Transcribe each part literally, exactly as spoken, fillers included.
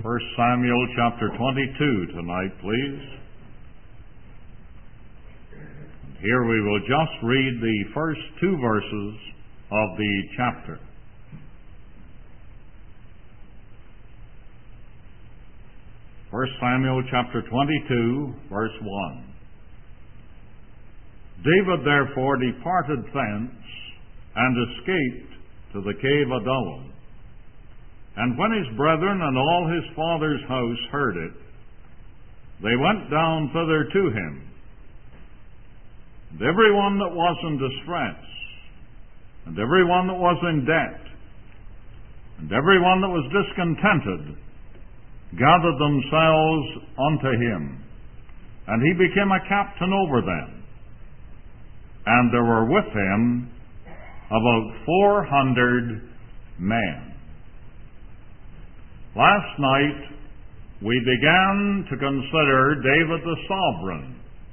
First Samuel chapter twenty-two tonight, please. Here we will just read the first two verses of the chapter. First Samuel chapter twenty-two, verse one. David therefore departed thence, and escaped to the cave Adullam. And when his brethren and all his father's house heard it, they went down thither to him. And every one that was in distress, and every one that was in debt, and every one that was discontented, gathered themselves unto him, and he became a captain over them. And there were with him about four hundred men. Last night we began to consider David the sovereign.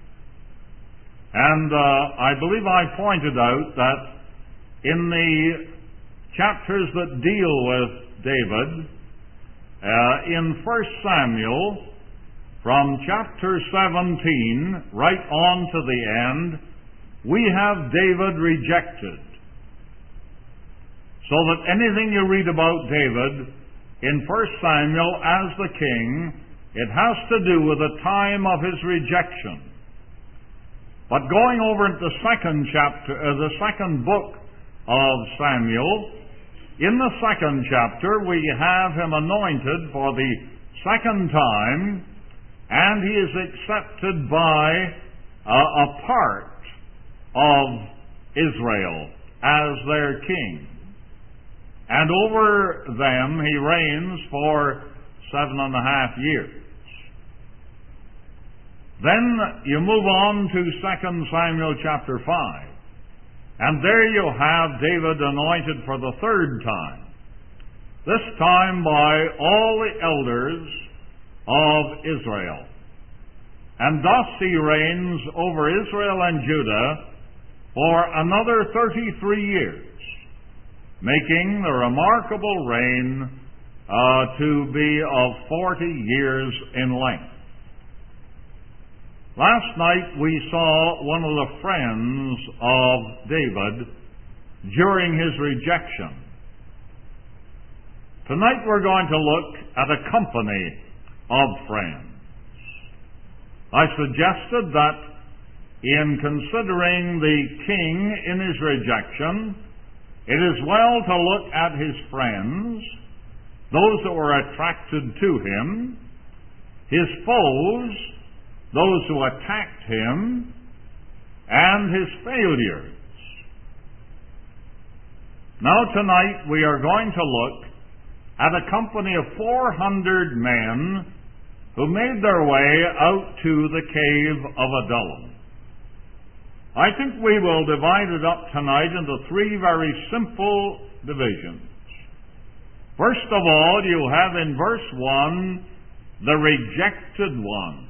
And uh, I believe I pointed out that in the chapters that deal with David, uh, in First Samuel, from chapter seventeen right on to the end, we have David rejected. So that anything you read about David in First Samuel as the king, it has to do with the time of his rejection. But going over into the second chapter, uh, the second book of Samuel, in the second chapter we have him anointed for the second time, and he is accepted by uh, a part of Israel as their king. And over them he reigns for seven and a half years. Then you move on to Second Samuel chapter five. And there you have David anointed for the third time. This time by all the elders of Israel. And thus he reigns over Israel and Judah for another thirty-three years. Making the remarkable reign uh, to be of forty years in length. Last night we saw one of the friends of David during his rejection. Tonight we're going to look at a company of friends. I suggested that in considering the king in his rejection, it is well to look at his friends, those that were attracted to him, his foes, those who attacked him, and his failures. Now tonight we are going to look at a company of four hundred men who made their way out to the cave of Adullam. I think we will divide it up tonight into three very simple divisions. First of all, you have in verse one, the rejected one.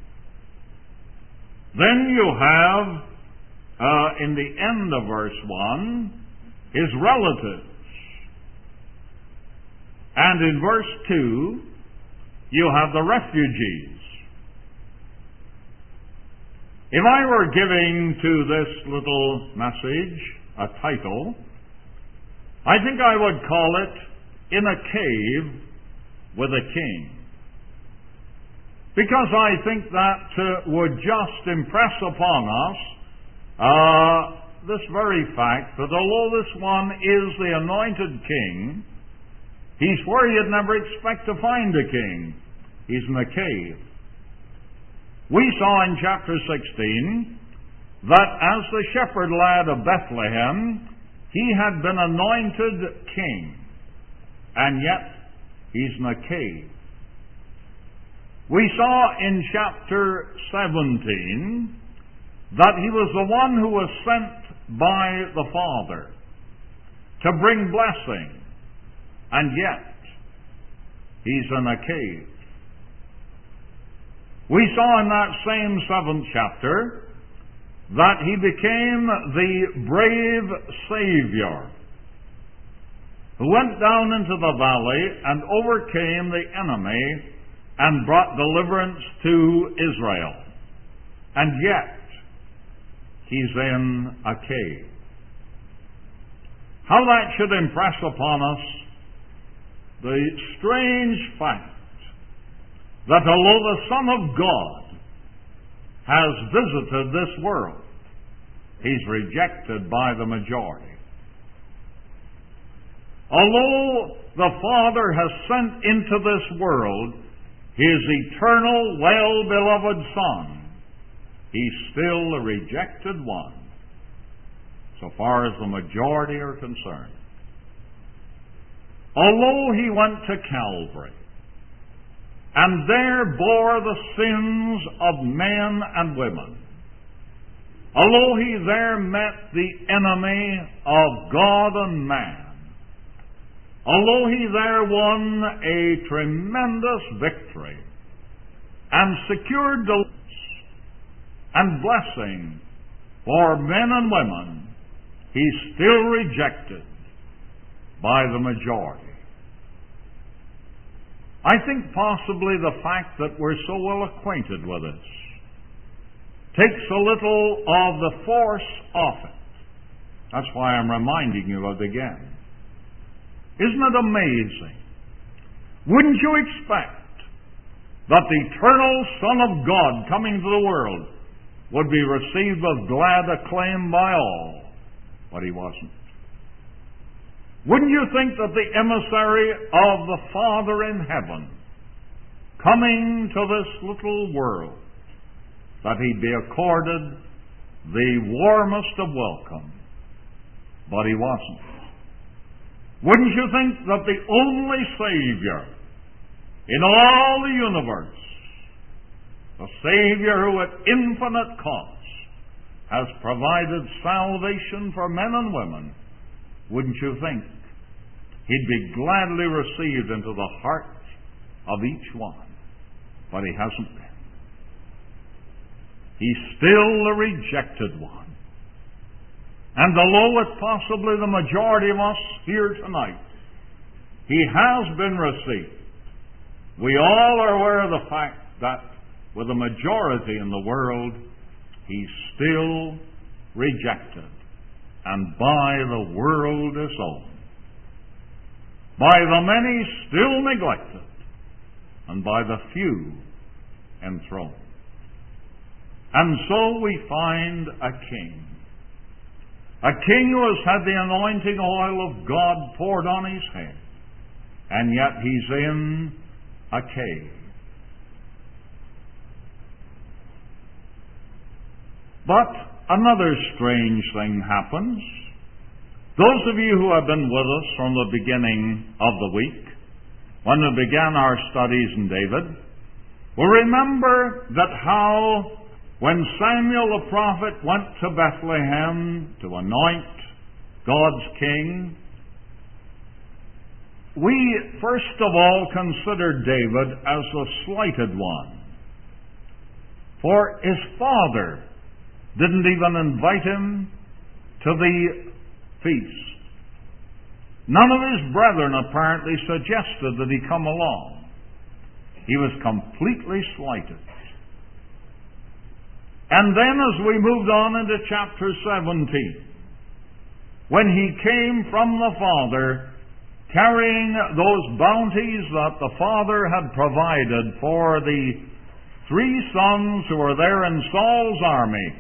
Then you have, uh, in the end of verse one, his relatives. And in verse two, you have the refugees. If I were giving to this little message a title, I think I would call it In a Cave with a King. Because I think that uh, would just impress upon us uh, this very fact that although this one is the anointed king, he's where you'd never expect to find a king. He's in a cave. We saw in chapter sixteen that as the shepherd lad of Bethlehem, he had been anointed king, and yet he's in a cave. We saw in chapter seventeen that he was the one who was sent by the Father to bring blessing, and yet he's in a cave. We saw in that same seventh chapter that he became the brave Savior who went down into the valley and overcame the enemy and brought deliverance to Israel. And yet, he's in a cave. How that should impress upon us the strange fact that although the Son of God has visited this world, he's rejected by the majority. Although the Father has sent into this world his eternal, well-beloved Son, he's still the rejected one, so far as the majority are concerned. Although he went to Calvary, and there bore the sins of men and women, although he there met the enemy of God and man, although he there won a tremendous victory and secured deliverance and blessing for men and women, he's still rejected by the majority. I think possibly the fact that we're so well acquainted with this takes a little of the force off it. That's why I'm reminding you of it again. Isn't it amazing? Wouldn't you expect that the eternal Son of God coming to the world would be received with glad acclaim by all? But he wasn't. Wouldn't you think that the emissary of the Father in heaven, coming to this little world, that he'd be accorded the warmest of welcome? But he wasn't. Wouldn't you think that the only Savior in all the universe, the Savior who at infinite cost has provided salvation for men and women, wouldn't you think he'd be gladly received into the heart of each one? But he hasn't been. He's still the rejected one. And although it's possibly the majority of us here tonight, he has been received. We all are aware of the fact that with the majority in the world, he's still rejected, and by the world disowned, by the many still neglected, and by the few enthroned. And so we find a king. A king who has had the anointing oil of God poured on his head, and yet he's in a cave. But another strange thing happens. Those of you who have been with us from the beginning of the week, when we began our studies in David, will remember that how when Samuel the prophet went to Bethlehem to anoint God's king, we first of all considered David as the slighted one. For his father didn't even invite him to the feast. None of his brethren apparently suggested that he come along. He was completely slighted. And then as we moved on into chapter seventeen, when he came from the Father, carrying those bounties that the Father had provided for the three sons who were there in Saul's army,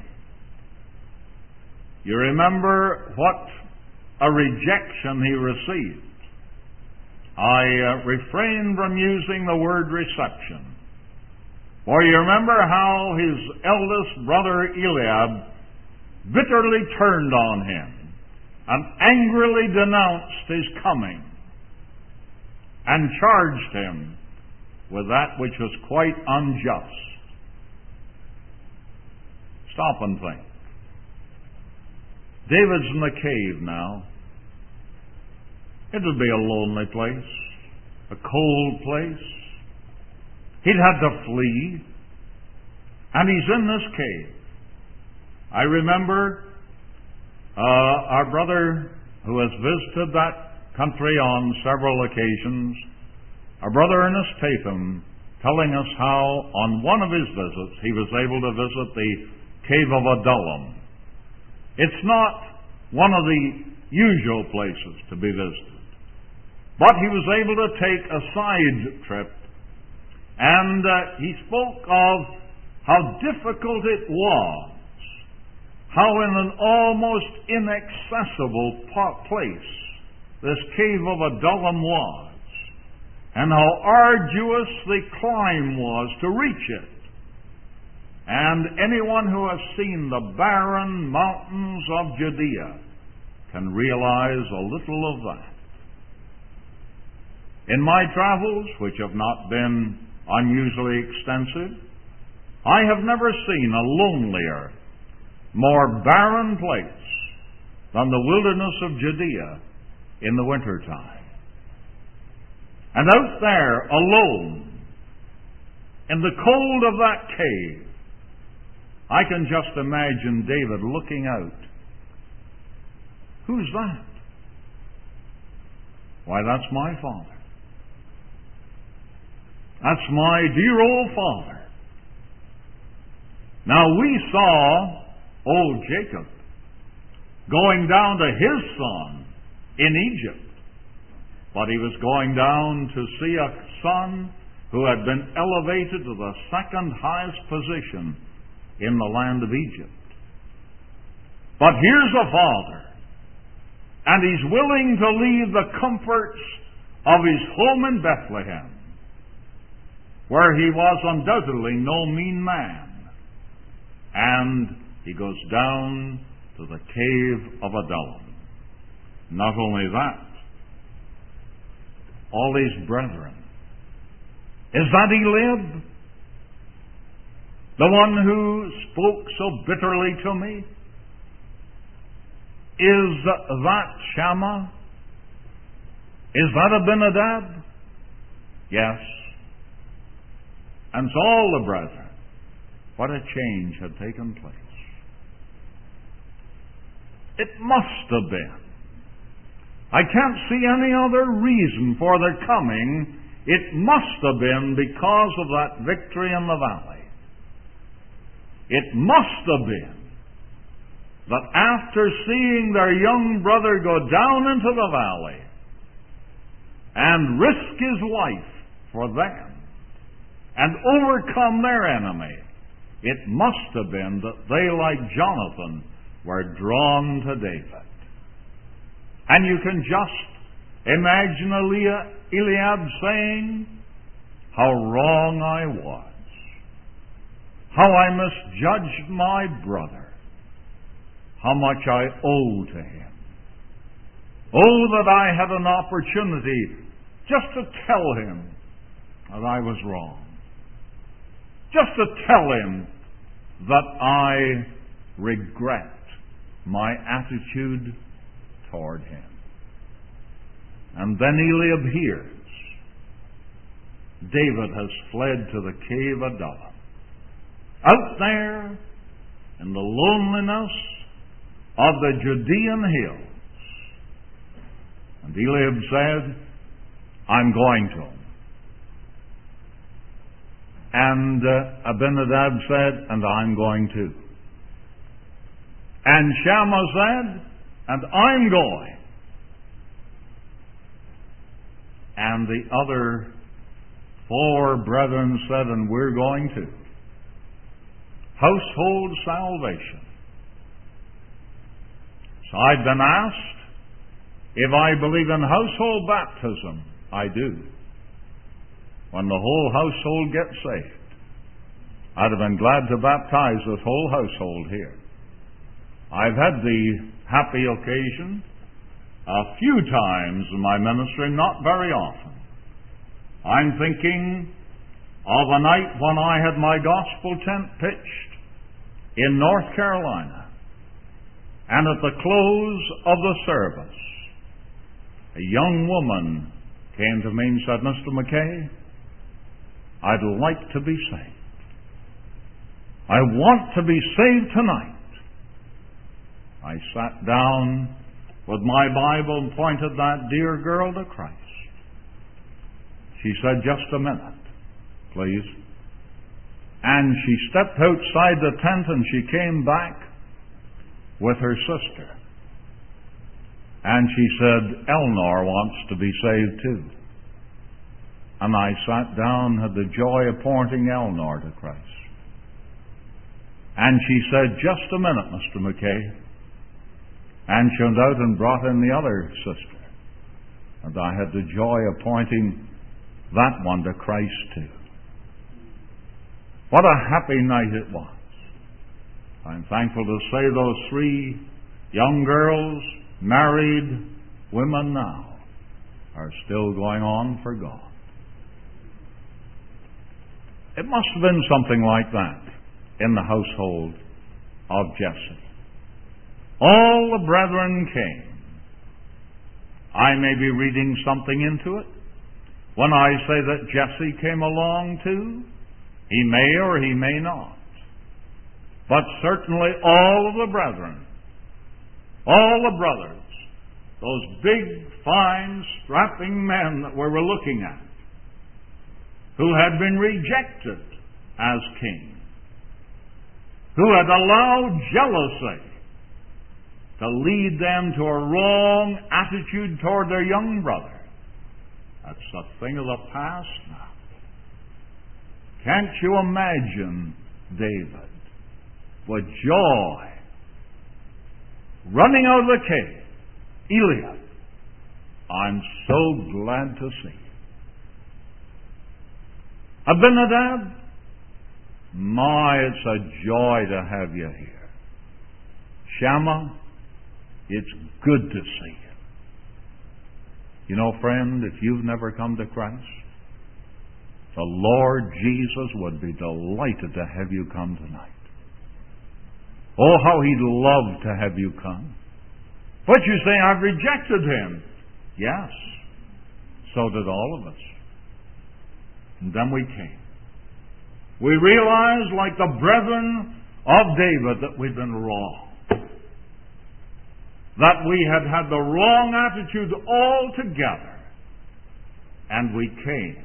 you remember what a rejection he received. I uh, refrain from using the word reception. For you remember how his eldest brother Eliab bitterly turned on him and angrily denounced his coming and charged him with that which was quite unjust. Stop and think. David's in the cave now. It would be a lonely place, a cold place. He'd had to flee, and he's in this cave. I remember uh, our brother who has visited that country on several occasions, our brother Ernest Tatham telling us how on one of his visits he was able to visit the Cave of Adullam. It's not one of the usual places to be visited, but he was able to take a side trip, and uh, he spoke of how difficult it was, how in an almost inaccessible place this Cave of Adullam was, and how arduous the climb was to reach it. And anyone who has seen the barren mountains of Judea can realize a little of that. In my travels, which have not been unusually extensive, I have never seen a lonelier, more barren place than the wilderness of Judea in the wintertime. And out there, alone, in the cold of that cave, I can just imagine David looking out. Who's that? Why, that's my father. That's my dear old father. Now, we saw old Jacob going down to his son in Egypt, but he was going down to see a son who had been elevated to the second highest position in the land of Egypt. But here's a father, and he's willing to leave the comforts of his home in Bethlehem, where he was undoubtedly no mean man, and he goes down to the Cave of Adullam. Not only that, all his brethren. Is that Eliab? The one who spoke so bitterly to me? Is that Shammah? Is that Abinadab? Yes. And so all the brethren. What a change had taken place. It must have been. I can't see any other reason for their coming. It must have been because of that victory in the valley. It must have been that after seeing their young brother go down into the valley and risk his life for them and overcome their enemy, it must have been that they, like Jonathan, were drawn to David. And you can just imagine Eliab saying, how wrong I was, how I misjudged my brother, how much I owe to him. Oh, that I had an opportunity just to tell him that I was wrong. Just to tell him that I regret my attitude toward him. And then Eliab hears David has fled to the Cave of Adullam. Out there in the loneliness of the Judean hills. And Eliab said, I'm going to him. And uh, Abinadab said, and I'm going too. And Shammah said, and I'm going. And the other four brethren said, and we're going too. Household salvation. So I've been asked if I believe in household baptism. I do. When the whole household gets saved, I'd have been glad to baptize this whole household here. I've had the happy occasion a few times in my ministry, not very often. I'm thinking of a night when I had my gospel tent pitched in North Carolina, and at the close of the service, a young woman came to me and said, Mister McKay, I'd like to be saved. I want to be saved tonight. I sat down with my Bible and pointed that dear girl to Christ. She said, "Just a minute, please." And she stepped outside the tent and she came back with her sister. And she said, "Eleanor wants to be saved too." And I sat down, had the joy of pointing Eleanor to Christ. And she said, "Just a minute, Mister McKay." And she went out and brought in the other sister. And I had the joy of pointing that one to Christ too. What a happy night it was. I'm thankful to say those three young girls, married women now, are still going on for God. It must have been something like that in the household of Jesse. All the brethren came. I may be reading something into it when I say that Jesse came along too. He may or he may not. But certainly all of the brethren, all the brothers, those big, fine, strapping men that we were looking at, who had been rejected as king, who had allowed jealousy to lead them to a wrong attitude toward their young brother. That's a thing of the past now. Can't you imagine David with joy running out of the cave? Eliab, I'm so glad to see you. Abinadab, my, it's a joy to have you here. Shammah, it's good to see you. You know, friend, if you've never come to Christ, the Lord Jesus would be delighted to have you come tonight. Oh, how He'd love to have you come. But you say, "I've rejected Him." Yes, so did all of us. And then we came. We realized, like the brethren of David, that we'd been wrong. That we had had the wrong attitude altogether. And we came.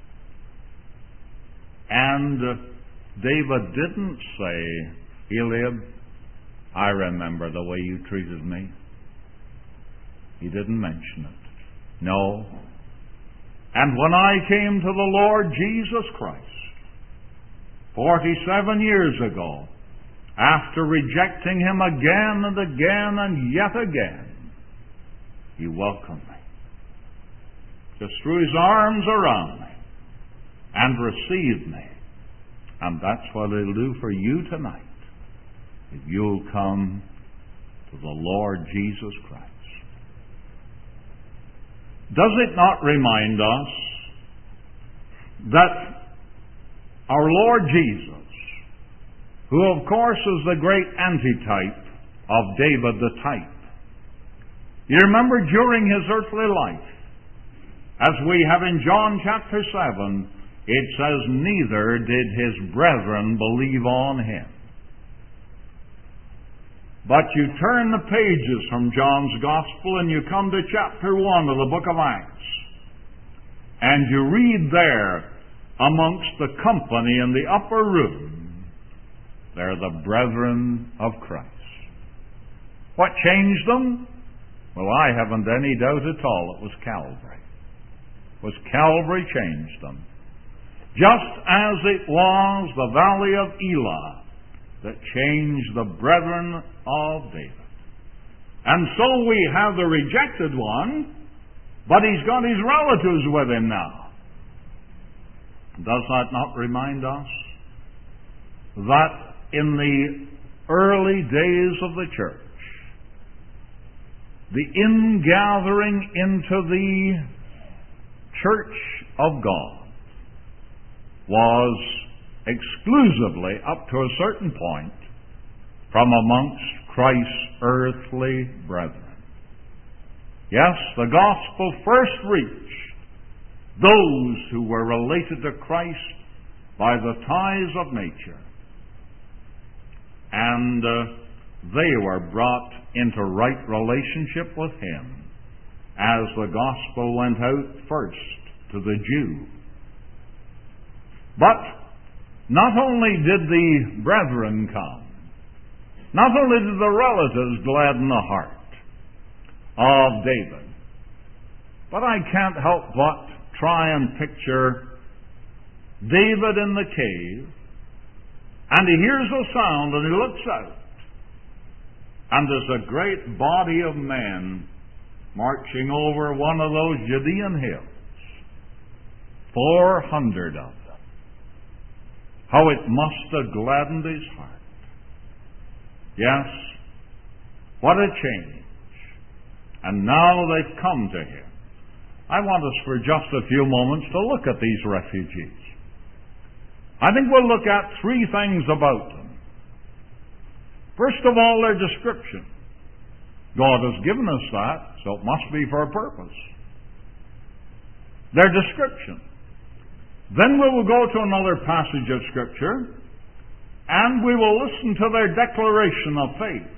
And uh, David didn't say, "Eliab, I remember the way you treated me." He didn't mention it. No. And when I came to the Lord Jesus Christ, forty-seven years ago, after rejecting Him again and again and yet again, He welcomed me. Just threw His arms around me and received me. And that's what He'll do for you tonight, if you'll come to the Lord Jesus Christ. Does it not remind us that our Lord Jesus, who of course is the great antitype of David the type, you remember during His earthly life, as we have in John chapter seven, it says, "Neither did His brethren believe on Him." But you turn the pages from John's Gospel and you come to chapter one of the book of Acts. And you read there, amongst the company in the upper room, they're the brethren of Christ. What changed them? Well, I haven't any doubt at all it was Calvary. It was Calvary changed them. Just as it was the valley of Elah that changed the brethren of David. And so we have the rejected one, but he's got his relatives with him now. Does that not remind us that in the early days of the church, the ingathering into the church of God was exclusively, up to a certain point, from amongst Christ's earthly brethren. Yes, the gospel first reached those who were related to Christ by the ties of nature. And uh, they were brought into right relationship with Him as the gospel went out first to the Jew. But not only did the brethren come, not only did the relatives gladden the heart of David, but I can't help but try and picture David in the cave, and he hears a sound and he looks out, and there's a great body of men marching over one of those Judean hills. Four hundred of them. How it must have gladdened his heart. Yes, what a change. And now they've come to him. I want us for just a few moments to look at these refugees. I think we'll look at three things about them. First of all, their description. God has given us that, so it must be for a purpose. Their description. Then we will go to another passage of Scripture, and we will listen to their declaration of faith.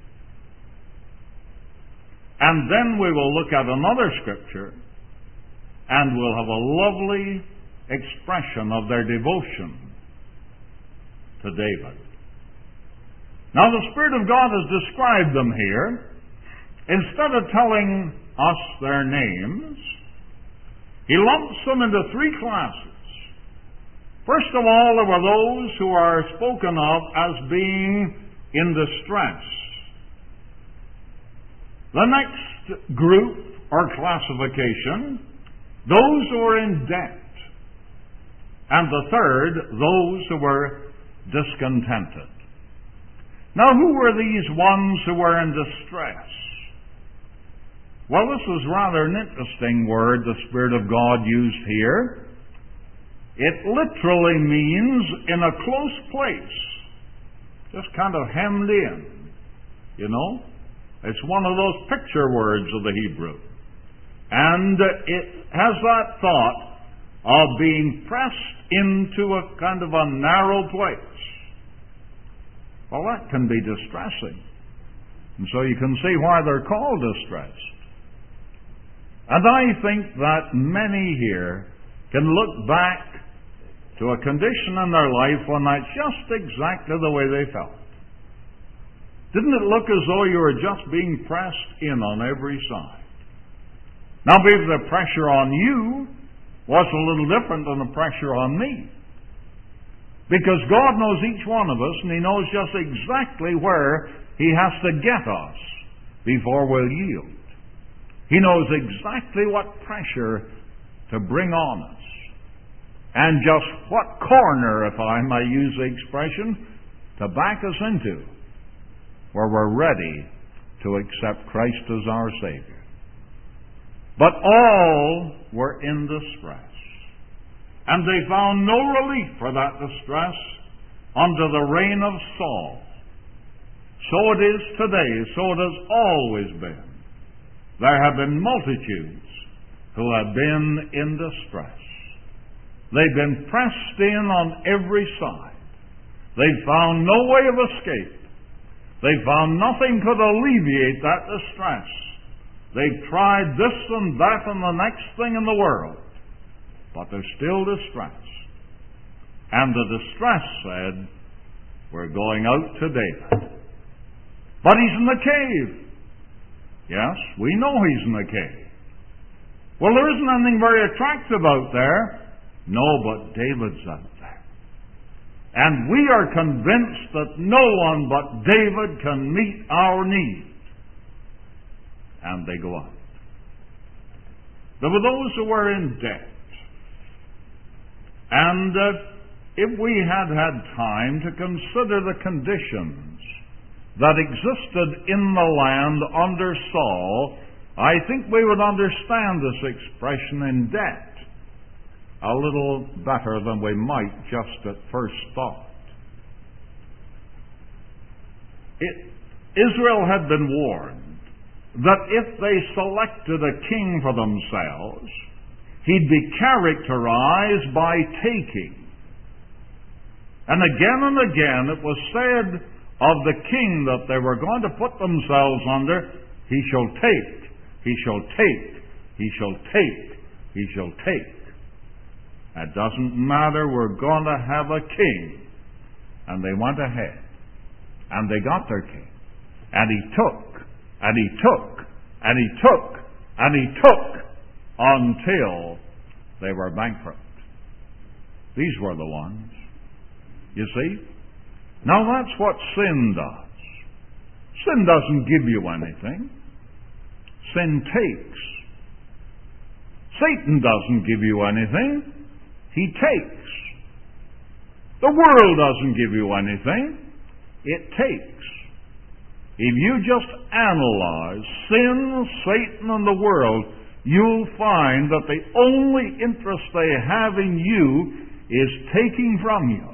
And then we will look at another Scripture, and we'll have a lovely expression of their devotion to David. Now, the Spirit of God has described them here. Instead of telling us their names, He lumps them into three classes. First of all, there were those who are spoken of as being in distress. The next group or classification, those who were in debt. And the third, those who were discontented. Now, who were these ones who were in distress? Well, this is rather an interesting word the Spirit of God used here. It literally means in a close place. Just kind of hemmed in. You know? It's one of those picture words of the Hebrew. And it has that thought of being pressed into a kind of a narrow place. Well, that can be distressing. And so you can see why they're called distressed. And I think that many here can look back to a condition in their life when that's just exactly the way they felt. Didn't it look as though you were just being pressed in on every side? Now, maybe the pressure on you was a little different than the pressure on me. Because God knows each one of us, and He knows just exactly where He has to get us before we'll yield. He knows exactly what pressure to bring on us. And just what corner, if I may use the expression, to back us into, where we're ready to accept Christ as our Savior. But all were in distress. And they found no relief for that distress under the reign of Saul. So it is today, so it has always been. There have been multitudes who have been in distress. They've been pressed in on every side. They've found no way of escape. They've found nothing could alleviate that distress. They've tried this and that and the next thing in the world. But they're still distressed. And the distress said, we're going out to David. But he's in the cave. Yes, we know he's in the cave. Well, there isn't anything very attractive out there. No, but David's out there. And we are convinced that no one but David can meet our need. And they go out. There were those who were in debt. And uh, if we had had time to consider the conditions that existed in the land under Saul, I think we would understand this expression in debt a little better than we might just at first thought. It, Israel had been warned that if they selected a king for themselves, he'd be characterized by taking. And again and again it was said of the king that they were going to put themselves under, he shall take, he shall take, he shall take, he shall take. It doesn't matter, we're going to have a king. And they went ahead, and they got their king. And he took, and he took, and he took, and he took, until they were bankrupt. These were the ones. You see? Now that's what sin does. Sin doesn't give you anything. Sin takes. Satan doesn't give you anything. He takes. The world doesn't give you anything. It takes. If you just analyze sin, Satan, and the world, you'll find that the only interest they have in you is taking from you.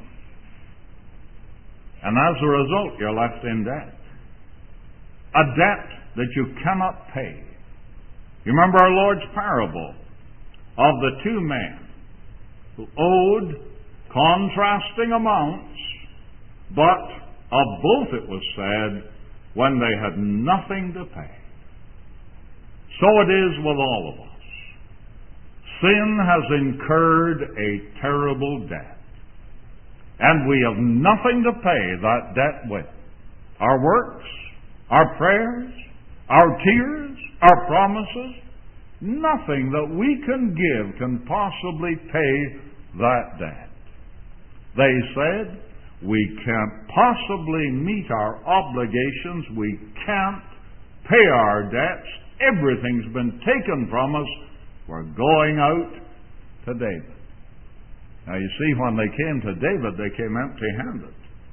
And as a result, you're left in debt. A debt that you cannot pay. You remember our Lord's parable of the two men who owed contrasting amounts, but of both it was said, when they had nothing to pay. So it is with all of us. Sin has incurred a terrible debt. And we have nothing to pay that debt with. Our works, our prayers, our tears, our promises, nothing that we can give can possibly pay that debt. They said, we can't possibly meet our obligations, we can't pay our debts, everything's been taken from us, we're going out to David. Now you see, when they came to David, they came empty-handed.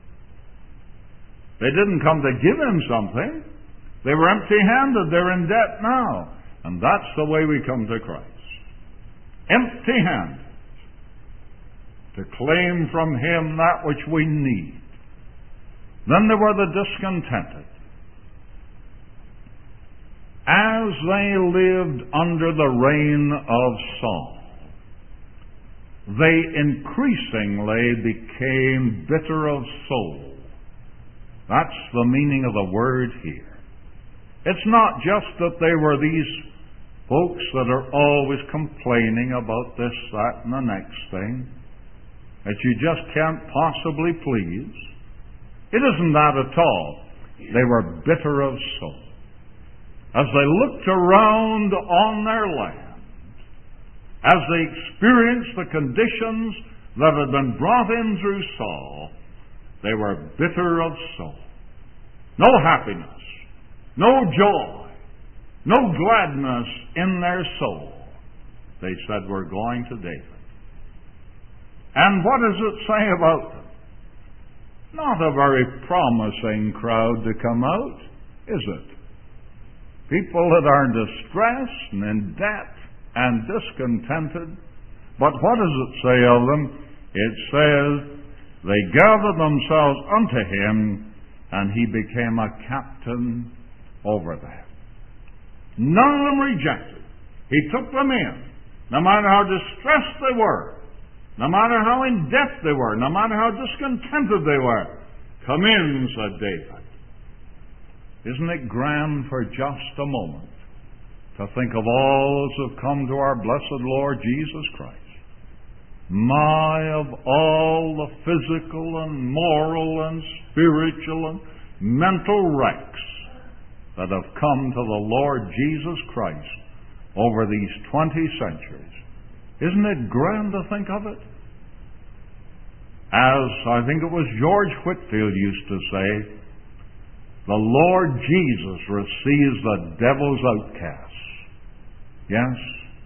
They didn't come to give him something. They were empty-handed. They're in debt now. And that's the way we come to Christ. Empty-handed. To claim from him that which we need. Then there were the discontented. As they lived under the reign of Saul, they increasingly became bitter of soul. That's the meaning of the word here. It's not just that they were these folks that are always complaining about this, that, and the next thing, that you just can't possibly please. It isn't that at all. They were bitter of soul. As they looked around on their land, as they experienced the conditions that had been brought in through Saul, they were bitter of soul. No happiness, no joy, no gladness in their soul. They said, we're going to David. And what does it say about them? Not a very promising crowd to come out, is it? People that are distressed and in debt and discontented. But what does it say of them? It says, they gathered themselves unto him, and he became a captain over them. None of them rejected. He took them in, no matter how distressed they were, no matter how in debt they were, no matter how discontented they were. Come in, said David. Isn't it grand for just a moment to think of all those who have come to our blessed Lord Jesus Christ? My, of all the physical and moral and spiritual and mental wrecks that have come to the Lord Jesus Christ over these twenty centuries. Isn't it grand to think of it? As I think it was George Whitefield used to say, the Lord Jesus receives the devil's outcasts. Yes?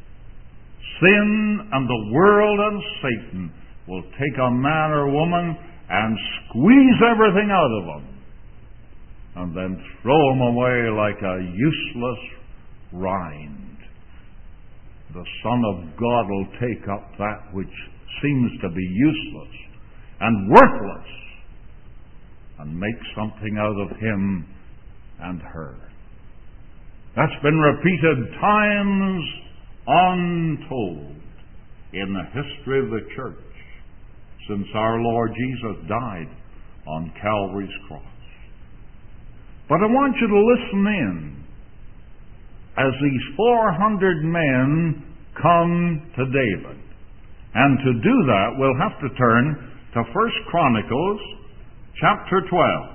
Sin and the world and Satan will take a man or woman and squeeze everything out of them and then throw them away like a useless rind. The Son of God will take up that which seems to be useless and worthless and make something out of him and her. That's been repeated times untold in the history of the church since our Lord Jesus died on Calvary's cross. But I want you to listen in as these four hundred men come to David. And to do that, we'll have to turn to First Chronicles chapter twelve.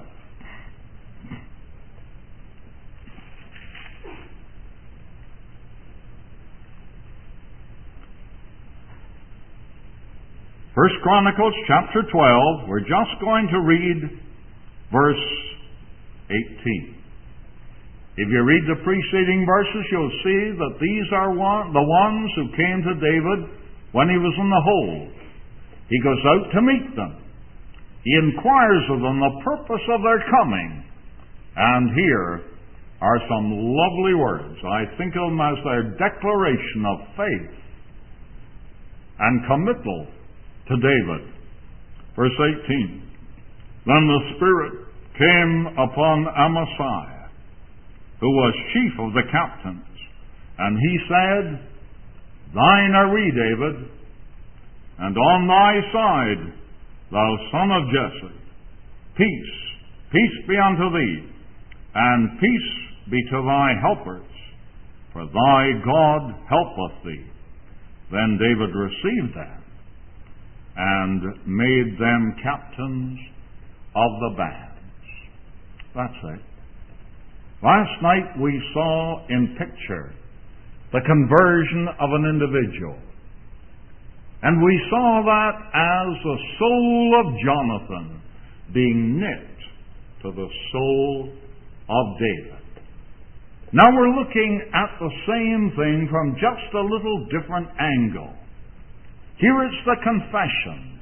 First Chronicles chapter twelve, we're just going to read verse eighteen. If you read the preceding verses, you'll see that these are one, the ones who came to David when he was in the hold. He goes out to meet them. He inquires of them the purpose of their coming. And here are some lovely words. I think of them as their declaration of faith and committal to David. Verse eighteen. Then the Spirit came upon Amasai, who was chief of the captains, and he said, Thine are we, David, and on thy side, thou son of Jesse. Peace, peace be unto thee, and peace be to thy helpers, for thy God helpeth thee. Then David received them, and made them captains of the bands. That's it. Last night we saw in picture the conversion of an individual. And we saw that as the soul of Jonathan being knit to the soul of David. Now we're looking at the same thing from just a little different angle. Here it's the confession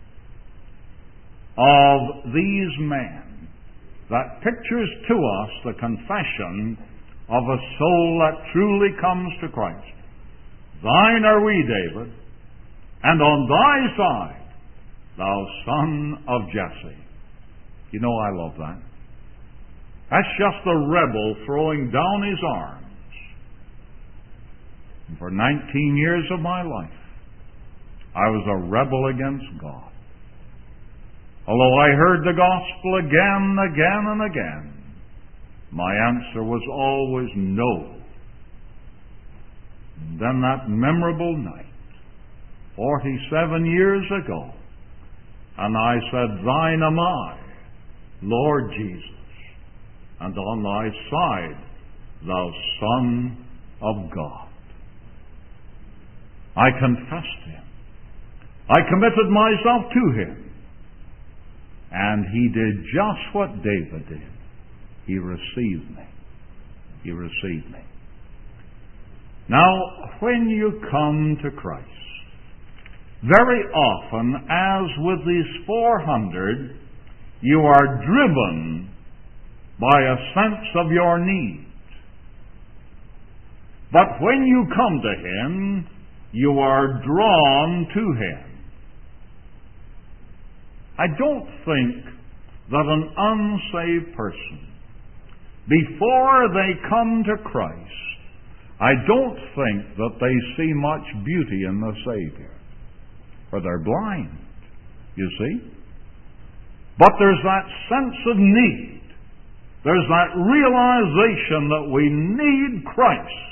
of these men that pictures to us the confession of a soul that truly comes to Christ. Thine are we, David, and on thy side, thou son of Jesse. You know, I love that. That's just the rebel throwing down his arms. And for nineteen years of my life, I was a rebel against God. Although I heard the gospel again, again, and again, my answer was always no. And then that memorable night, forty-seven years ago, and I said, Thine am I, Lord Jesus, and on thy side, thou Son of God. I confessed him. I committed myself to him. And he did just what David did. He received me. He received me. Now, when you come to Christ, very often, as with these four hundred, you are driven by a sense of your need. But when you come to him, you are drawn to him. I don't think that an unsaved person, before they come to Christ, I don't think that they see much beauty in the Savior. For they're blind, you see. But there's that sense of need. There's that realization that we need Christ.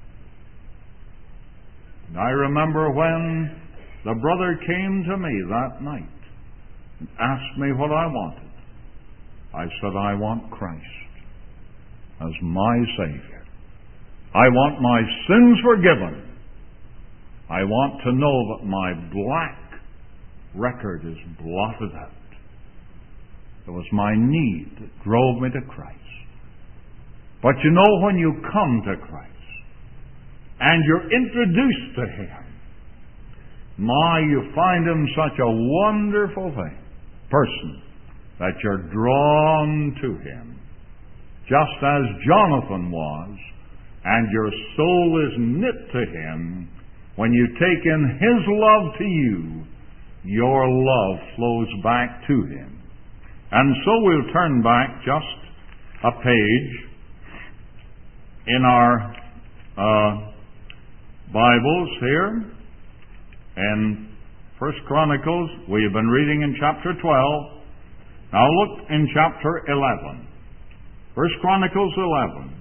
And I remember when the brother came to me that night and asked me what I wanted. I said, I want Christ as my Savior. I want my sins forgiven. I want to know that my black record is blotted out. It was my need that drove me to Christ. But you know, when you come to Christ and you're introduced to him, my, you find him such a wonderful thing, person, that you're drawn to him, just as Jonathan was, and your soul is knit to him. When you take in his love to you, your love flows back to him. And so we'll turn back just a page in our uh, Bibles here. In First Chronicles, we have been reading in chapter twelve. Now look in chapter eleven. First Chronicles eleven.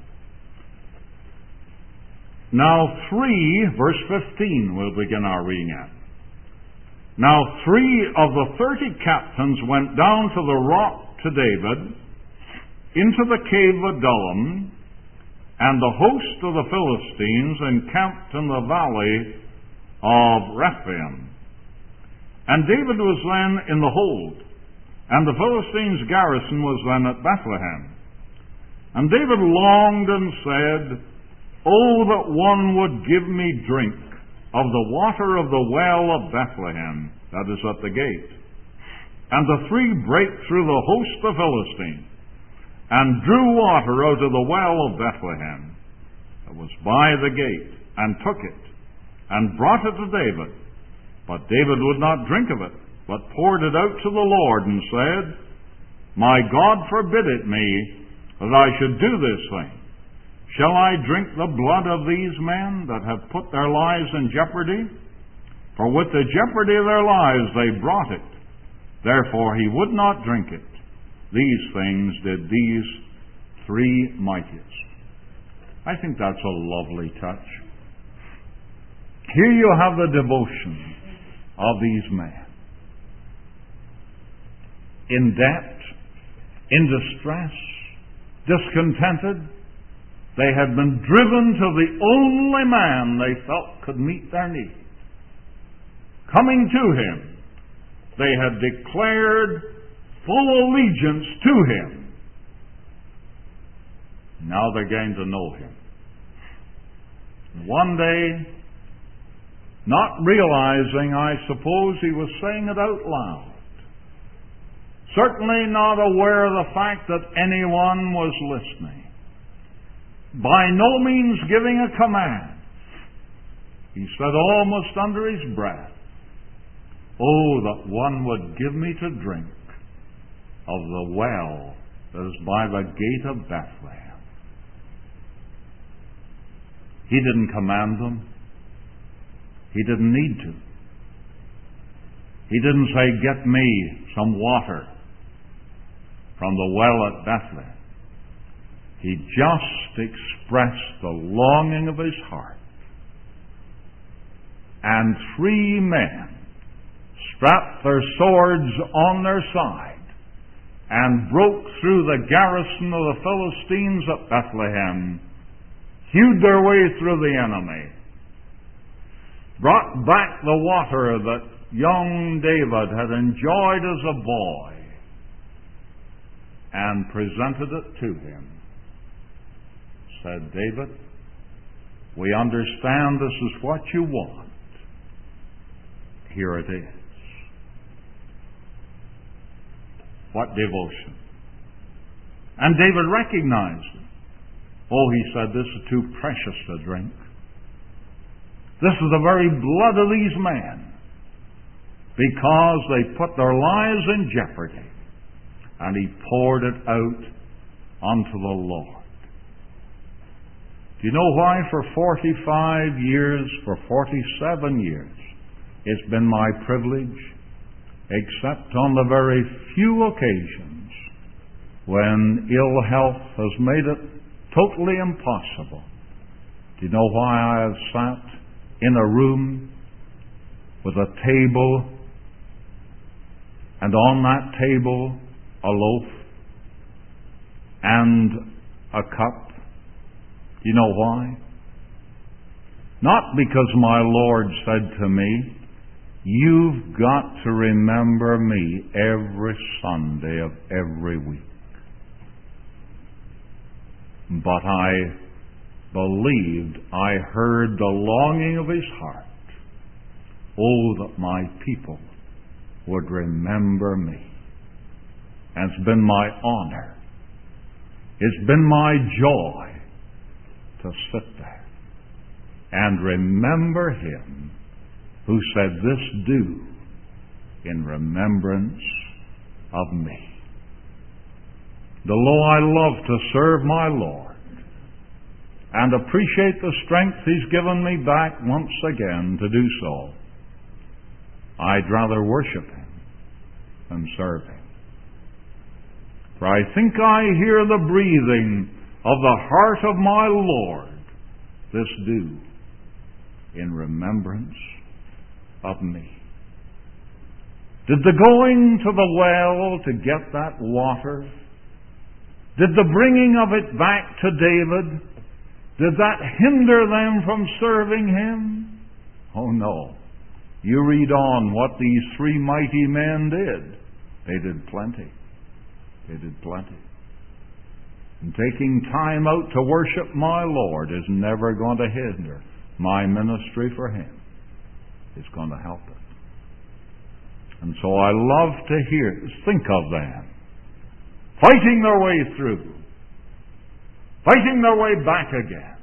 Now three, verse fifteen, we'll begin our reading at. Now three of the thirty captains went down to the rock to David, into the cave of Adullam, and the host of the Philistines encamped in the valley of Rephaim. And David was then in the hold, and the Philistines' garrison was then at Bethlehem. And David longed and said, "Oh, that one would give me drink of the water of the well of Bethlehem," that is at the gate. And the three brake through the host of Philistines, and drew water out of the well of Bethlehem, that was by the gate, and took it, and brought it to David. But David would not drink of it, but poured it out to the Lord, and said, "My God forbid it me, that I should do this thing. Shall I drink the blood of these men that have put their lives in jeopardy? For with the jeopardy of their lives they brought it. Therefore he would not drink it. These things did these three mightiest." I think that's a lovely touch. Here you have the devotion of these men. In debt, in distress, discontented, they had been driven to the only man they felt could meet their need. Coming to him, they had declared full allegiance to him. Now they're getting to know him. One day, not realizing, I suppose, he was saying it out loud. Certainly not aware of the fact that anyone was listening. By no means giving a command. He said almost under his breath, "Oh, that one would give me to drink of the well that is by the gate of Bethlehem." He didn't command them. He didn't need to. He didn't say, "Get me some water from the well at Bethlehem." He just expressed the longing of his heart. And three men strapped their swords on their side and broke through the garrison of the Philistines at Bethlehem, hewed their way through the enemy, brought back the water that young David had enjoyed as a boy, and presented it to him. Said, "David, we understand this is what you want. Here it is." What devotion. And David recognized it. Oh, he said, "This is too precious to drink. This is the very blood of these men, because they put their lives in jeopardy." And he poured it out unto the Lord. Do you know why for forty-five years, for forty-seven years, it's been my privilege, except on the very few occasions when ill health has made it totally impossible. Do you know why I have sat in a room with a table, and on that table a loaf and a cup? Do you know why? Not because my Lord said to me, "You've got to remember me every Sunday of every week." But I believed I heard the longing of his heart. Oh, that my people would remember me. And it's been my honor. It's been my joy to sit there and remember him who said, "This do in remembrance of me." Though I love to serve my Lord and appreciate the strength he's given me back once again to do so, I'd rather worship him than serve him. For I think I hear the breathing of the heart of my Lord. This do in remembrance of me. Did the going to the well to get that water, did the bringing of it back to David, did that hinder them from serving him? Oh no. You read on what these three mighty men did. They did plenty. They did plenty. And taking time out to worship my Lord is never going to hinder my ministry for him. It's going to help it. And so I love to hear, think of them, fighting their way through, fighting their way back again.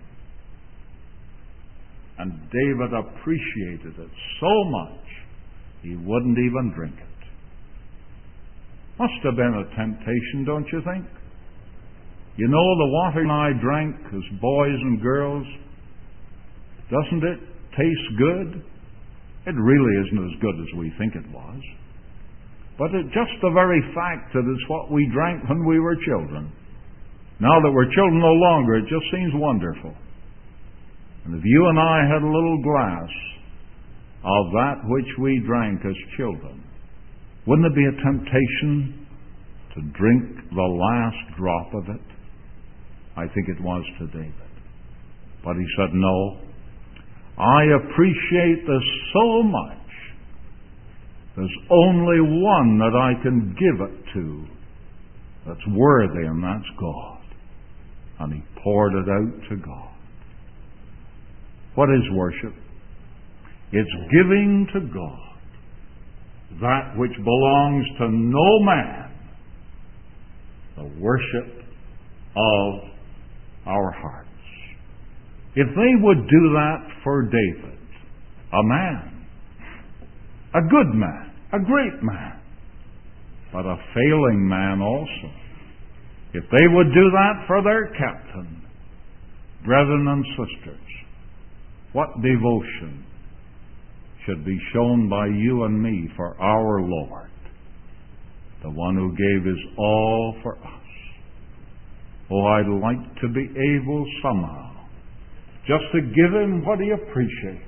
And David appreciated it so much, he wouldn't even drink it. Must have been a temptation, don't you think? You know, the water I drank as boys and girls, doesn't it taste good? It really isn't as good as we think it was. But it, just the very fact that it's what we drank when we were children. Now that we're children no longer, it just seems wonderful. And if you and I had a little glass of that which we drank as children, wouldn't it be a temptation to drink the last drop of it? I think it was to David. But he said, no, I appreciate this so much. There's only one that I can give it to that's worthy, and that's God. And he poured it out to God. What is worship? It's giving to God that which belongs to no man, the worship of our hearts. If they would do that for David, a man, a good man, a great man, but a failing man also, if they would do that for their captain, brethren and sisters, what devotion should be shown by you and me for our Lord, the one who gave his all for us. Oh, I'd like to be able somehow just to give him what he appreciates.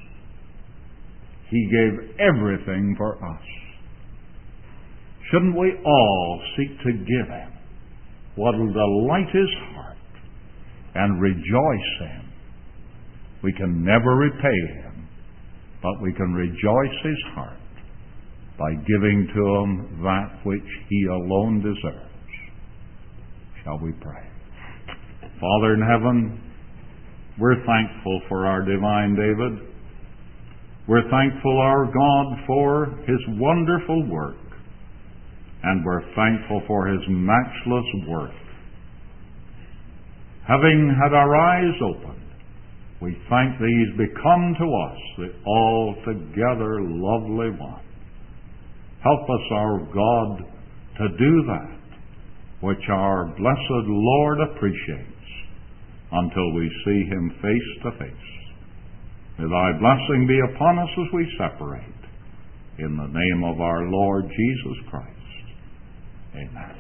He gave everything for us. Shouldn't we all seek to give him what will delight his heart and rejoice him? We can never repay him, but we can rejoice his heart by giving to him that which he alone deserves. Shall we pray? Father in heaven, we're thankful for our divine David. We're thankful, our God, for his wonderful work. And we're thankful for his matchless work. Having had our eyes opened, we thank thee he's become to us the altogether lovely one. Help us, our God, to do that which our blessed Lord appreciates until we see him face to face. May thy blessing be upon us as we separate. In the name of our Lord Jesus Christ. Amen.